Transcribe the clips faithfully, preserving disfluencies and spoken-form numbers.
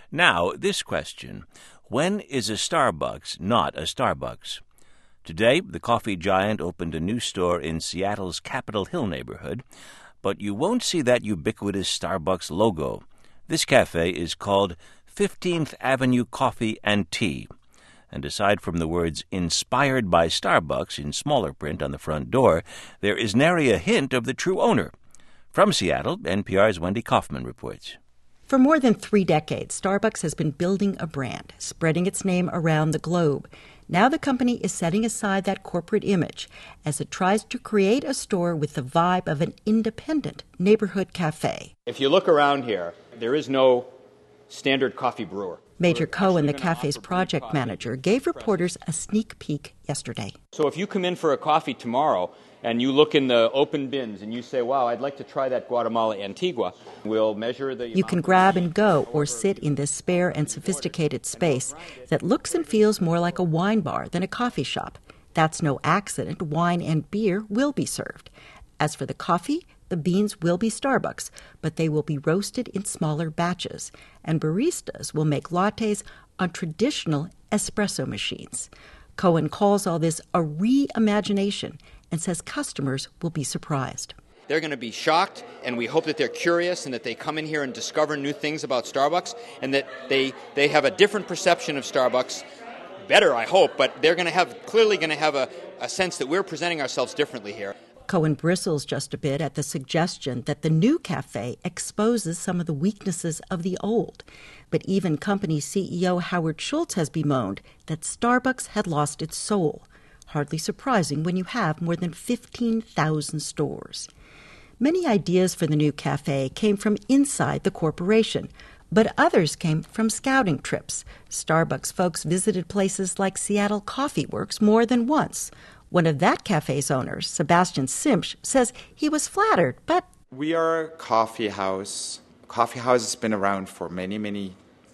Now, this question. When is a Starbucks not a Starbucks? Today, the coffee giant opened a new store in Seattle's Capitol Hill neighborhood, but you won't see that ubiquitous Starbucks logo. This cafe is called fifteenth Avenue Coffee and Tea. And aside from the words "inspired by Starbucks" in smaller print on the front door, there is nary a hint of the true owner. From Seattle, N P R's Wendy Kaufman reports. For more than three decades, Starbucks has been building a brand, spreading its name around the globe. Now the company is setting aside that corporate image as it tries to create a store with the vibe of an independent neighborhood cafe. If you look around here, there is no standard coffee brewer. Major Cohen, the cafe's project manager, gave reporters a sneak peek yesterday. So if you come in for a coffee tomorrow and you look in the open bins and you say, wow, I'd like to try that Guatemala Antigua, we'll measure the... You can grab and go or sit in this spare and sophisticated space that looks and feels more like a wine bar than a coffee shop. That's no accident. Wine and beer will be served. As for the coffee, the beans will be Starbucks, but they will be roasted in smaller batches, and baristas will make lattes on traditional espresso machines. Cohen calls all this a reimagination and says customers will be surprised. They're going to be shocked, and we hope that they're curious and that they come in here and discover new things about Starbucks and that they, they have a different perception of Starbucks. Better, I hope, but they're going to have clearly going to have a, a sense that we're presenting ourselves differently here. Cohen bristles just a bit at the suggestion that the new cafe exposes some of the weaknesses of the old. But even company C E O Howard Schultz has bemoaned that Starbucks had lost its soul. Hardly surprising when you have more than fifteen thousand stores. Many ideas for the new cafe came from inside the corporation, but others came from scouting trips. Starbucks folks visited places like Seattle Coffee Works more than once. One of that cafe's owners, Sebastian Simsch, says he was flattered, but... We are a coffee house. Coffee house has been around for many, many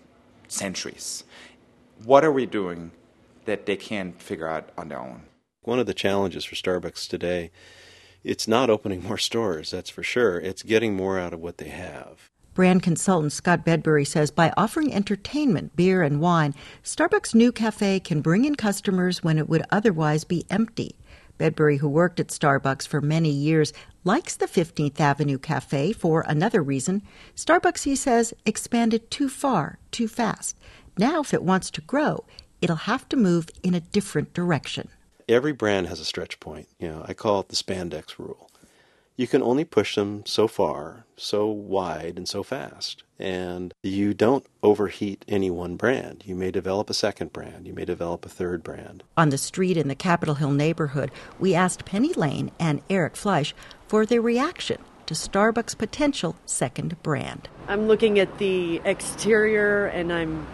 centuries. What are we doing that they can't figure out on their own? One of the challenges for Starbucks today, it's not opening more stores, that's for sure. It's getting more out of what they have. Brand consultant Scott Bedbury says by offering entertainment, beer, and wine, Starbucks' new cafe can bring in customers when it would otherwise be empty. Bedbury, who worked at Starbucks for many years, likes the fifteenth Avenue Cafe for another reason. Starbucks, he says, expanded too far, too fast. Now, if it wants to grow, it'll have to move in a different direction. Every brand has a stretch point. You know, I call it the spandex rule. You can only push them so far, so wide, and so fast. And you don't overheat any one brand. You may develop a second brand. You may develop a third brand. On the street in the Capitol Hill neighborhood, we asked Penny Lane and Eric Fleisch for their reaction to Starbucks' potential second brand. I'm looking at the exterior, and I'm,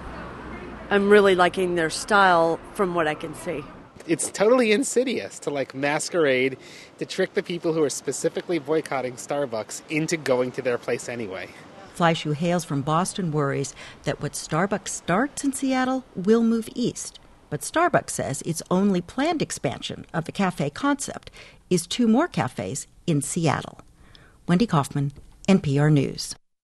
I'm really liking their style from what I can see. It's totally insidious to like masquerade to trick the people who are specifically boycotting Starbucks into going to their place anyway. Fleisch, who hails from Boston, worries that what Starbucks starts in Seattle will move east. But Starbucks says its only planned expansion of the cafe concept is two more cafes in Seattle. Wendy Kaufman, N P R News.